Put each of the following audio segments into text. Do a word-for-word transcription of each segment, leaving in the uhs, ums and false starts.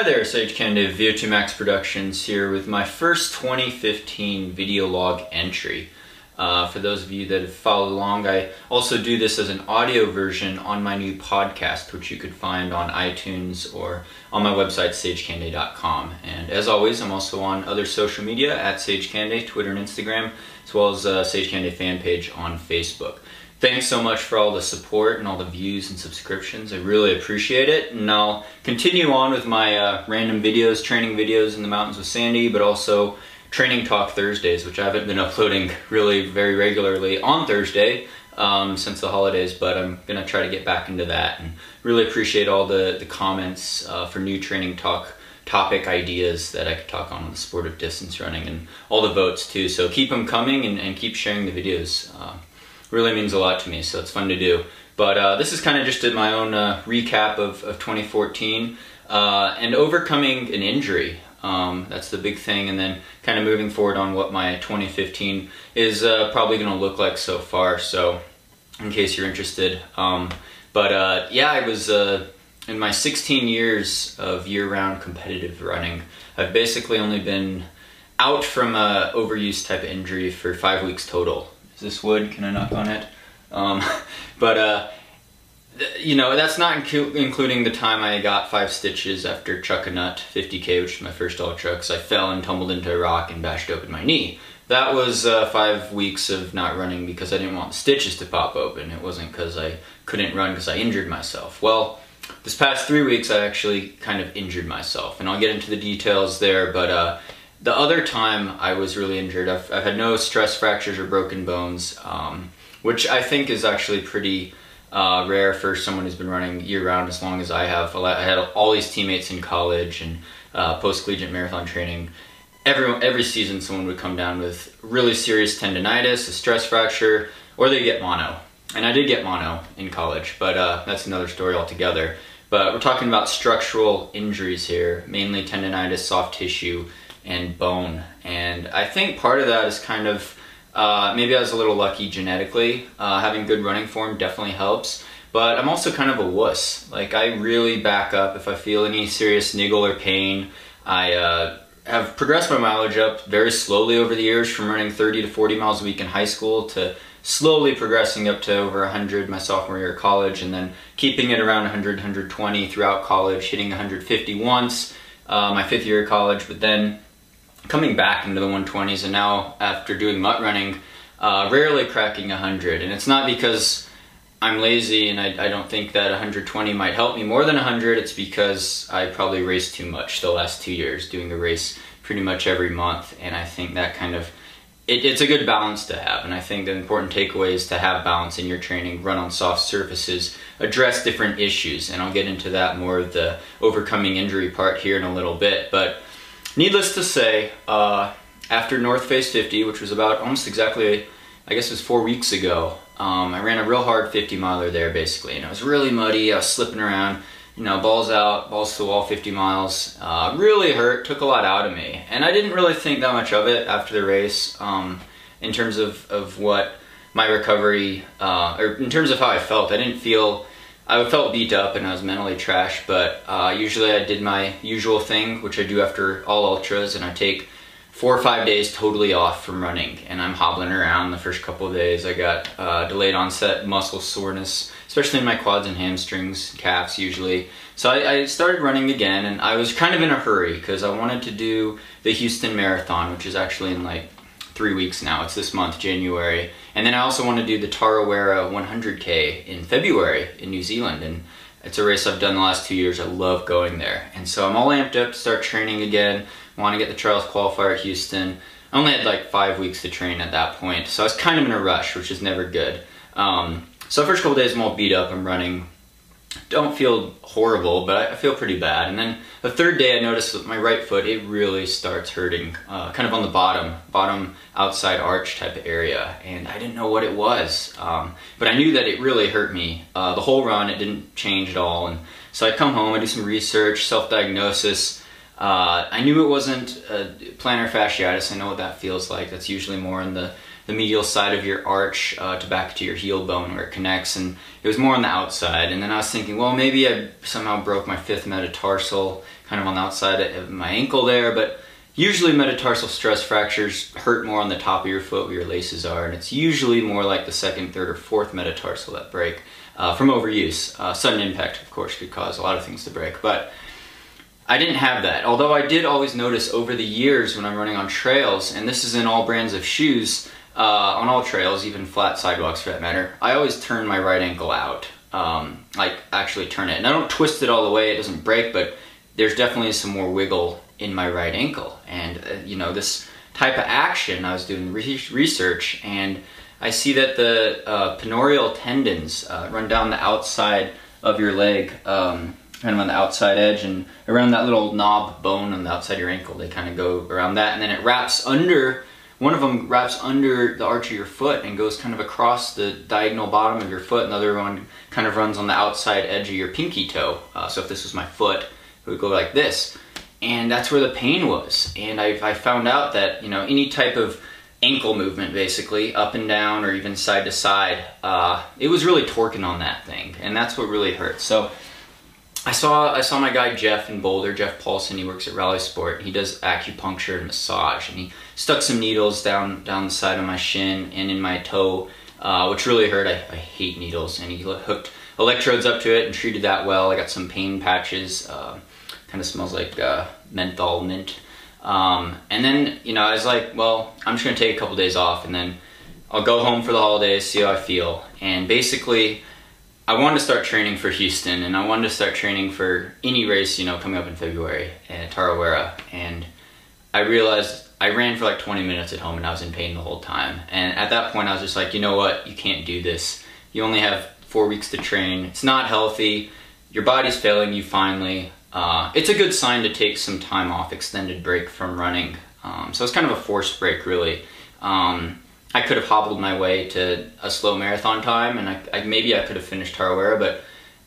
there, Sage Kennedy of V O two Max Productions here with my first twenty fifteen video log entry. Uh, for those of you that have followed along, I also do this as an audio version on my new podcast, which you could find on iTunes or on my website, sage kennedy dot com. And as always, I'm also on other social media at Sage Kennedy, Twitter and Instagram, as well as uh, Sage Kennedy fan page on Facebook. Thanks so much for all the support and all the views and subscriptions. I really appreciate it. And I'll continue on with my uh, random videos, training videos in the mountains with Sandy, but also Training Talk Thursdays, which I haven't been uploading really very regularly on Thursday um, since the holidays, but I'm going to try to get back into that. And really appreciate all the, the comments uh, for new Training Talk topic ideas that I could talk on the sport of distance running, and all the votes too. So keep them coming and, and keep sharing the videos. Uh, really means a lot to me, so it's fun to do. But uh, this is kind of just my own uh, recap of, of twenty fourteen uh, and overcoming an injury. Um, that's the big thing, and then kind of moving forward on what my twenty fifteen is uh, probably going to look like so far, so in case you're interested. Um, but uh, yeah, I was uh, in my sixteen years of year-round competitive running, I've basically only been out from a overuse type of injury for five weeks total. Is this wood? Can I knock on it? Um, but uh, you know, that's not inc including the time I got five stitches after Chuck a Nut fifty K, which was my first ultra, because I fell and tumbled into a rock and bashed open my knee. That was uh, five weeks of not running because I didn't want the stitches to pop open. It wasn't because I couldn't run because I injured myself. Well, this past three weeks I actually kind of injured myself, and I'll get into the details there, but uh, the other time I was really injured, I've, I've had no stress fractures or broken bones, um, which I think is actually pretty uh, rare for someone who's been running year-round as long as I have. I had all these teammates in college and uh, post-collegiate marathon training. Every, every season someone would come down with really serious tendonitis, a stress fracture, or they get mono. And I did get mono in college, but uh, that's another story altogether. But we're talking about structural injuries here, mainly tendonitis, soft tissue, and bone. And I think part of that is kind of, uh, maybe I was a little lucky genetically. Uh, having good running form definitely helps, but I'm also kind of a wuss. Like, I really back up if I feel any serious niggle or pain. I uh, have progressed my mileage up very slowly over the years, from running thirty to forty miles a week in high school to slowly progressing up to over one hundred my sophomore year of college, and then keeping it around one hundred, one hundred twenty throughout college, hitting one hundred fifty once uh, my fifth year of college, but then coming back into the one twenties, and now after doing mutt running, uh, rarely cracking one hundred. And it's not because I'm lazy and I, I don't think that one hundred twenty might help me more than one hundred, it's because I probably raced too much the last two years, doing a race pretty much every month, and I think that kind of, it, it's a good balance to have. And I think the important takeaway is to have balance in your training, run on soft surfaces, address different issues, and I'll get into that more of the overcoming injury part here in a little bit. But needless to say, uh, after North Face fifty, which was about almost exactly, I guess it was four weeks ago, um, I ran a real hard fifty miler there basically, and it was really muddy. I was slipping around, you know, balls out, balls to the wall, fifty miles. Uh, really hurt, took a lot out of me, and I didn't really think that much of it after the race um, in terms of, of what my recovery, uh, or in terms of how I felt. I didn't feel, I felt beat up and I was mentally trash, but uh, usually I did my usual thing, which I do after all ultras, and I take four or five days totally off from running, and I'm hobbling around the first couple of days. I got uh, delayed onset muscle soreness, especially in my quads and hamstrings, calves usually. So I, I started running again, and I was kind of in a hurry because I wanted to do the Houston Marathon, which is actually in like three weeks now. It's this month, January. And then I also want to do the Tarawera one hundred K in February in New Zealand. And it's a race I've done the last two years. I love going there. And so I'm all amped up to start training again. I want to get the trials qualifier at Houston. I only had like five weeks to train at that point, so I was kind of in a rush, which is never good. Um, so the first couple days I'm all beat up, I'm running. Don't feel horrible, but I feel pretty bad. And then the third day I noticed that my right foot, it really starts hurting, uh, kind of on the bottom, bottom outside arch type of area. And I didn't know what it was, um, but I knew that it really hurt me. Uh, the whole run, it didn't change at all. And so I come home, I do some research, self-diagnosis. Uh, I knew it wasn't uh, plantar fasciitis. I know what that feels like. That's usually more in the the medial side of your arch uh, to back to your heel bone where it connects, and it was more on the outside. And then I was thinking, well, maybe I somehow broke my fifth metatarsal kind of on the outside of my ankle there, but usually metatarsal stress fractures hurt more on the top of your foot where your laces are, and it's usually more like the second, third, or fourth metatarsal that break uh, from overuse. Uh, sudden impact, of course, could cause a lot of things to break, but I didn't have that. Although I did always notice over the years when I'm running on trails, and this is in all brands of shoes, uh, on all trails, even flat sidewalks for that matter, I always turn my right ankle out. Um, like actually turn it. And I don't twist it all the way, it doesn't break, but there's definitely some more wiggle in my right ankle. And uh, you know, this type of action, I was doing re research, and I see that the uh, peroneal tendons uh, run down the outside of your leg, um, kind of on the outside edge, and around that little knob bone on the outside of your ankle. They kind of go around that, and then it wraps under, one of them wraps under the arch of your foot and goes kind of across the diagonal bottom of your foot, and the other one kind of runs on the outside edge of your pinky toe. Uh, so if this was my foot, it would go like this. And that's where the pain was. And I, I found out that, you know, any type of ankle movement, basically, up and down or even side to side, uh, it was really torquing on that thing. And that's what really hurt. So I saw I saw my guy Jeff in Boulder, Jeff Paulson. He works at Rally Sport. He does acupuncture and massage, and he stuck some needles down down the side of my shin and in my toe, uh, which really hurt. I, I hate needles, and he hooked electrodes up to it and treated that well. I got some pain patches. Uh, kind of smells like uh, menthol mint. Um, and then, you know, I was like, well, I'm just gonna take a couple days off, and then I'll go home for the holidays, see how I feel. And basically, I wanted to start training for Houston, and I wanted to start training for any race, you know, coming up in February at Tarawera. And I realized I ran for like twenty minutes at home, and I was in pain the whole time. And at that point, I was just like, you know what? You can't do this. You only have four weeks to train. It's not healthy. Your body's failing you finally. Uh, it's a good sign to take some time off, extended break from running. Um, so it's kind of a forced break, really. Um, I could have hobbled my way to a slow marathon time, and I, I, maybe I could have finished Tarawera, but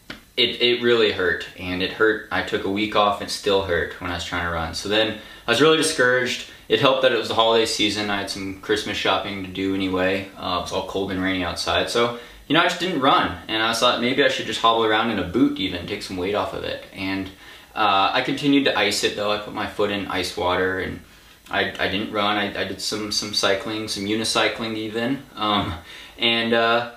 it, it really hurt, and it hurt. I took a week off, and it still hurt when I was trying to run. So then I was really discouraged. It helped that it was the holiday season. I had some Christmas shopping to do anyway. Uh, it was all cold and rainy outside, so you know, I just didn't run, and I thought maybe I should just hobble around in a boot even, take some weight off of it. And uh, I continued to ice it though. I put my foot in ice water, and I, I didn't run. I, I did some some cycling, some unicycling even, um, and uh,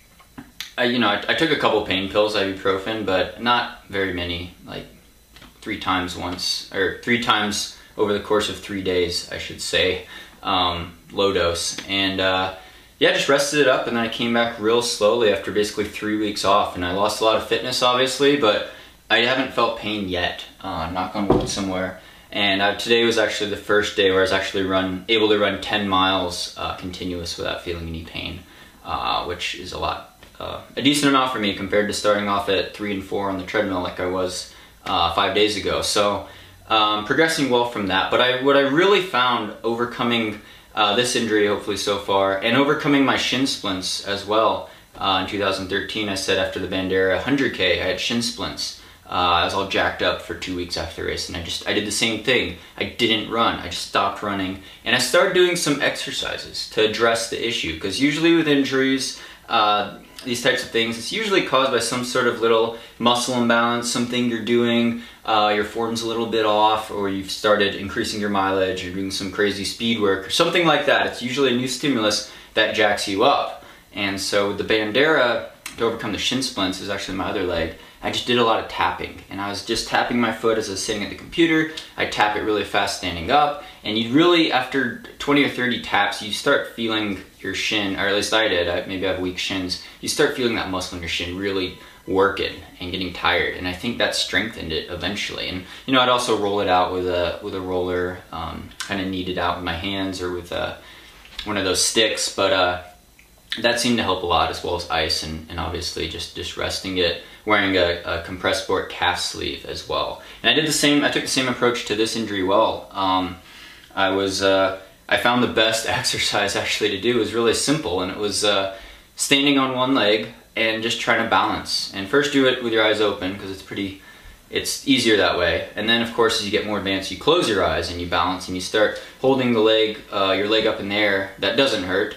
I, you know, I, I took a couple pain pills, ibuprofen, but not very many. Like three times once, or three times over the course of three days, I should say, um, low dose. And uh, yeah, just rested it up, and then I came back real slowly after basically three weeks off, and I lost a lot of fitness, obviously, but I haven't felt pain yet. Uh, knock on wood somewhere. And uh, today was actually the first day where I was actually run, able to run ten miles uh, continuous without feeling any pain, uh, which is a lot, uh, a decent amount for me compared to starting off at three and four on the treadmill like I was uh, five days ago. So um, progressing well from that. But I, what I really found overcoming uh, this injury, hopefully so far, and overcoming my shin splints as well. Uh, in two thousand thirteen, I said after the Bandera one hundred K, I had shin splints. Uh, I was all jacked up for two weeks after the race, and I just, I did the same thing. I didn't run, I just stopped running, and I started doing some exercises to address the issue, because usually with injuries, uh, these types of things, it's usually caused by some sort of little muscle imbalance, something you're doing, uh, your form's a little bit off, or you've started increasing your mileage, or doing some crazy speed work, or something like that. It's usually a new stimulus that jacks you up. And so the Bandera, to overcome the shin splints, is actually my other leg. I just did a lot of tapping, and I was just tapping my foot as I was sitting at the computer. I tap it really fast standing up, and you really, after twenty or thirty taps, you start feeling your shin, or at least I did, I, maybe I have weak shins, you start feeling that muscle in your shin really working and getting tired, and I think that strengthened it eventually. And you know, I'd also roll it out with a with a roller, um, kind of knead it out with my hands or with a, one of those sticks, but uh, that seemed to help a lot, as well as ice, and, and obviously just, just resting it, wearing a, a compressed sport calf sleeve as well. And I did the same, I took the same approach to this injury well. Um, I was, uh, I found the best exercise actually to do was really simple, and it was uh, standing on one leg and just trying to balance. And first do it with your eyes open, because it's pretty, it's easier that way. And then of course, as you get more advanced, you close your eyes and you balance, and you start holding the leg, uh, your leg up in the air. That doesn't hurt.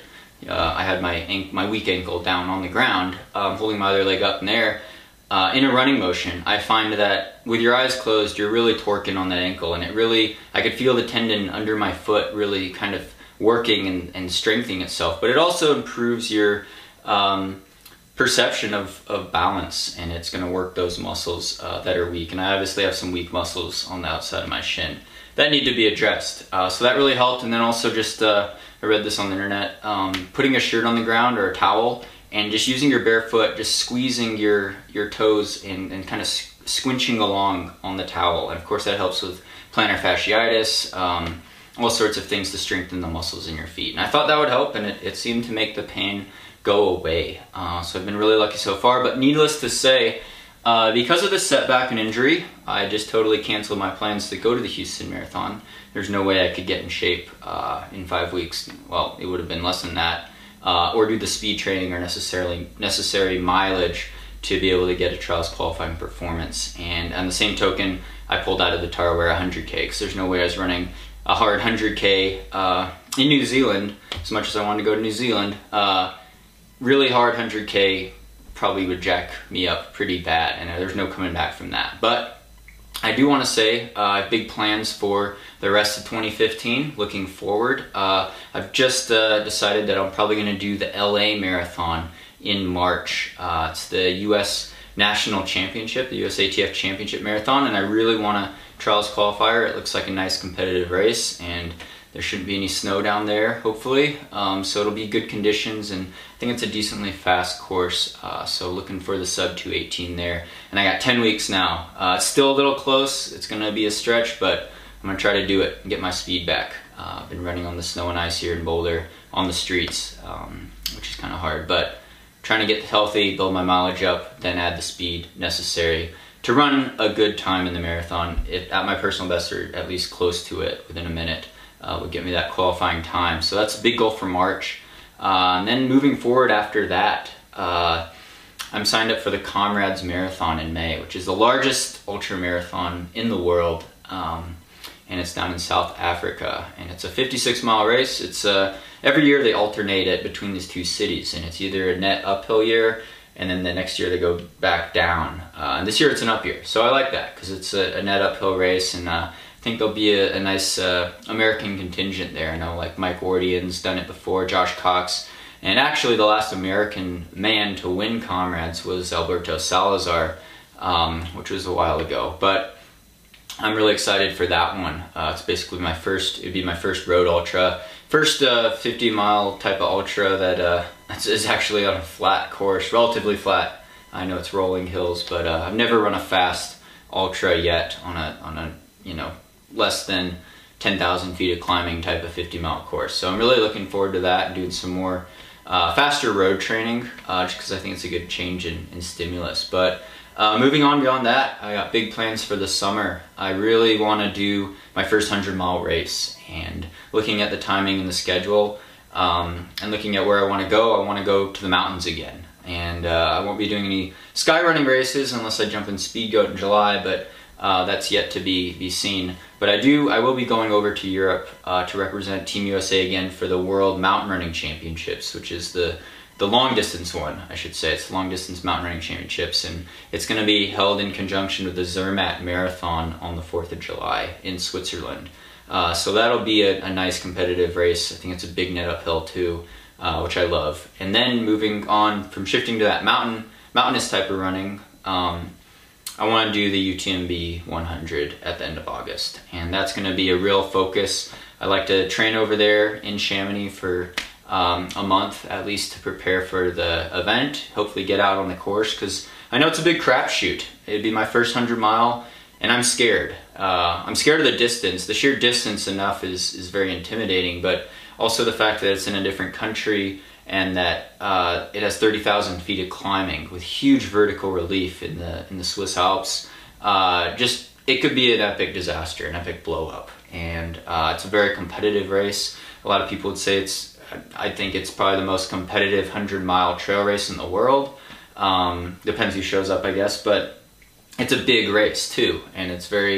uh, I had my ank my weak ankle down on the ground, um, holding my other leg up in the air. Uh, in a running motion, I find that with your eyes closed, you're really torquing on that ankle, and it really, I could feel the tendon under my foot really kind of working and, and strengthening itself. But it also improves your um, perception of, of balance, and it's going to work those muscles uh, that are weak. And I obviously have some weak muscles on the outside of my shin that need to be addressed. Uh, so that really helped. And then also just, uh, I read this on the internet, um, putting a shirt on the ground or a towel and just using your bare foot, just squeezing your, your toes and, and kind of squinching along on the towel. And of course that helps with plantar fasciitis, um, all sorts of things to strengthen the muscles in your feet. And I thought that would help, and it, it seemed to make the pain go away. Uh, so I've been really lucky so far, but needless to say, uh, because of this setback and injury, I just totally canceled my plans to go to the Houston Marathon. There's no way I could get in shape uh, in five weeks. Well, it would have been less than that. Uh, or do the speed training or necessarily necessary mileage to be able to get a trials qualifying performance. And on the same token, I pulled out of the Tarawera one hundred K because there's no way I was running a hard one hundred K uh, in New Zealand, as much as I wanted to go to New Zealand. Uh, really hard one hundred K probably would jack me up pretty bad, and there's no coming back from that. But I do want to say uh, I have big plans for the rest of twenty fifteen, looking forward. Uh, I've just uh, decided that I'm probably going to do the L A Marathon in March. Uh, it's the U S National Championship, the U S A T F Championship Marathon, and I really want to trials qualifier. It looks like a nice competitive race, and there shouldn't be any snow down there, hopefully. Um, so it'll be good conditions, and I think it's a decently fast course. Uh, so looking for the sub two eighteen there. And I got ten weeks now. Uh, it's still a little close. It's gonna be a stretch, but I'm gonna try to do it and get my speed back. Uh, I've been running on the snow and ice here in Boulder on the streets, um, which is kind of hard, but trying to get healthy, build my mileage up, then add the speed necessary to run a good time in the marathon, if at my personal best or at least close to it within a minute. Uh, would get me that qualifying time. So that's a big goal for March. Uh, and then moving forward after that, uh, I'm signed up for the Comrades Marathon in May, which is the largest ultra marathon in the world. Um, and it's down in South Africa. And it's a fifty-six mile race. It's uh, every year they alternate it between these two cities, and it's either a net uphill year, and then the next year they go back down. Uh, and this year it's an up year. So I like that because it's a, a net uphill race, and uh, I think there'll be a, a nice uh, American contingent there. I know like Mike Wardian's done it before, Josh Cox, and actually the last American man to win Comrades was Alberto Salazar, um, which was a while ago. But I'm really excited for that one. Uh, it's basically my first, it'd be my first road ultra, first uh, fifty mile type of ultra that uh, is actually on a flat course, relatively flat. I know it's rolling hills, but uh, I've never run a fast ultra yet on a on a you know. less than ten thousand feet of climbing type of fifty mile course. So I'm really looking forward to that and doing some more uh, faster road training, uh, just because I think it's a good change in, in stimulus. But uh, moving on beyond that, I got big plans for the summer. I really want to do my first one hundred mile race, and looking at the timing and the schedule, um, and looking at where I want to go, I want to go to the mountains again. And uh, I won't be doing any sky running races unless I jump in Speedgoat in July, but Uh, that's yet to be, be seen. But I do, I will be going over to Europe uh, to represent Team U S A again for the World Mountain Running Championships, which is the, the long distance one, I should say. It's the long distance mountain running championships, and it's going to be held in conjunction with the Zermatt Marathon on the fourth of July in Switzerland. Uh, so that'll be a, a nice competitive race. I think it's a big net uphill too, uh, which I love. And then moving on from shifting to that mountain, mountainous type of running, um, I want to do the U T M B one hundred at the end of August, and that's going to be a real focus. I like to train over there in Chamonix for um, a month at least to prepare for the event, hopefully get out on the course, because I know it's a big crapshoot. It'd be my first one hundred mile, and I'm scared. Uh, I'm scared of the distance. The sheer distance enough is, is very intimidating, but also the fact that it's in a different country, and that uh, it has thirty thousand feet of climbing with huge vertical relief in the in the Swiss Alps. Uh, just, it could be an epic disaster, an epic blow up. And uh, it's a very competitive race. A lot of people would say it's, I think it's probably the most competitive one hundred mile trail race in the world. Um, depends who shows up, I guess, but it's a big race too, and it's very,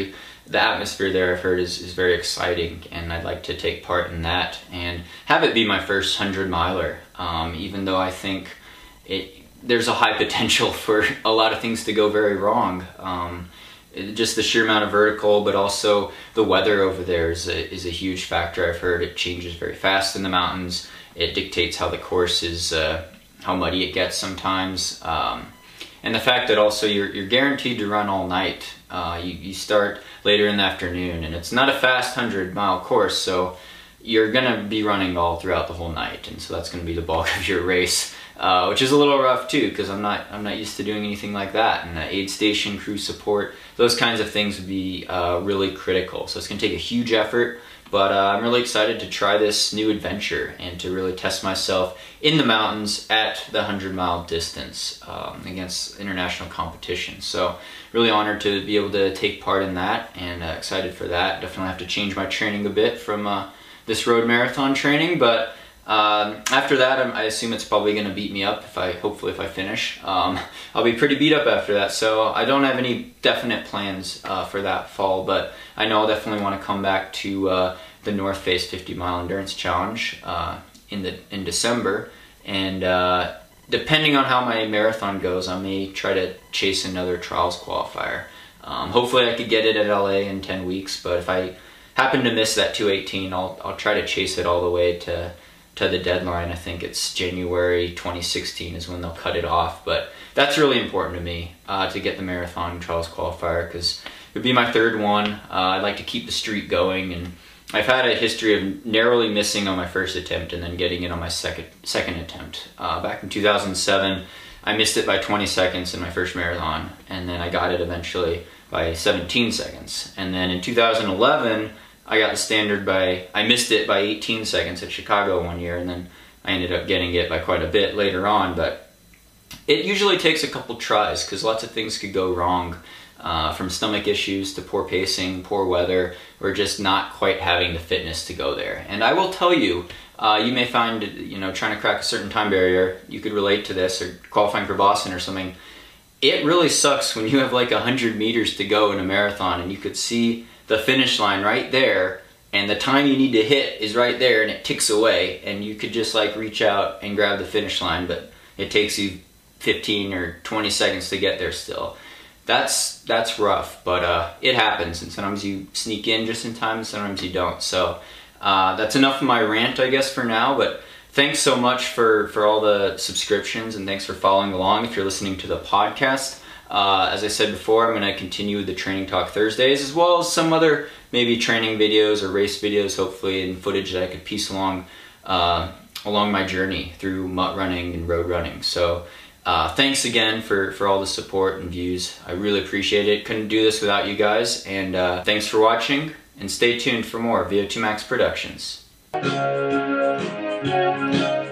the atmosphere there, I've heard, is, is very exciting, and I'd like to take part in that and have it be my first hundred miler, um, even though I think it, there's a high potential for a lot of things to go very wrong. Um, it, just the sheer amount of vertical, but also the weather over there is a, is a huge factor. I've heard it changes very fast in the mountains. It dictates how the course is, uh, how muddy it gets sometimes. Um, and the fact that also you're, you're guaranteed to run all night. Uh, you, you start later in the afternoon, and it's not a fast hundred mile course, so you're gonna be running all throughout the whole night, and so that's gonna be the bulk of your race, uh, which is a little rough too, because I'm not I'm not used to doing anything like that. And the aid station, crew support, those kinds of things would be uh, really critical. So it's gonna take a huge effort, but uh, I'm really excited to try this new adventure and to really test myself in the mountains at the hundred mile distance um, against international competition. So really honored to be able to take part in that, and uh, excited for that. Definitely have to change my training a bit from uh, this road marathon training, but um, after that I'm, I assume it's probably going to beat me up if I, hopefully if I finish. Um, I'll be pretty beat up after that, so I don't have any definite plans uh, for that fall, but I know I'll definitely want to come back to uh, the North Face fifty mile Endurance Challenge uh, in, the, in December, and uh, depending on how my marathon goes, I may try to chase another trials qualifier. Um, hopefully I could get it at L A in ten weeks, but if I happen to miss that two eighteen, I'll, I'll try to chase it all the way to, to the deadline. I think it's January twenty sixteen is when they'll cut it off, but that's really important to me, uh, to get the marathon trials qualifier, because it would be my third one. Uh, I'd like to keep the streak going, and I've had a history of narrowly missing on my first attempt and then getting it on my second second attempt. Uh, back in two thousand seven, I missed it by twenty seconds in my first marathon, and then I got it eventually by seventeen seconds. And then in two thousand eleven, I got the standard by, I missed it by eighteen seconds at Chicago one year, and then I ended up getting it by quite a bit later on. But it usually takes a couple tries, because lots of things could go wrong. Uh, from stomach issues to poor pacing, poor weather, or just not quite having the fitness to go there. And I will tell you, uh, you may find, you know, trying to crack a certain time barrier, you could relate to this, or qualifying for Boston or something. It really sucks when you have like a hundred meters to go in a marathon and you could see the finish line right there, and the time you need to hit is right there, and it ticks away, and you could just like reach out and grab the finish line, but it takes you fifteen or twenty seconds to get there still. That's that's rough, but uh, it happens, and sometimes you sneak in just in time, and sometimes you don't. So uh, that's enough of my rant, I guess, for now, but thanks so much for, for all the subscriptions, and thanks for following along if you're listening to the podcast. Uh, as I said before, I'm going to continue with the Training Talk Thursdays, as well as some other maybe training videos or race videos, hopefully, and footage that I could piece along, uh, along my journey through mutt running and road running. So Uh, thanks again for, for all the support and views. I really appreciate it. Couldn't do this without you guys. And uh, thanks for watching, and stay tuned for more V O two Max Productions.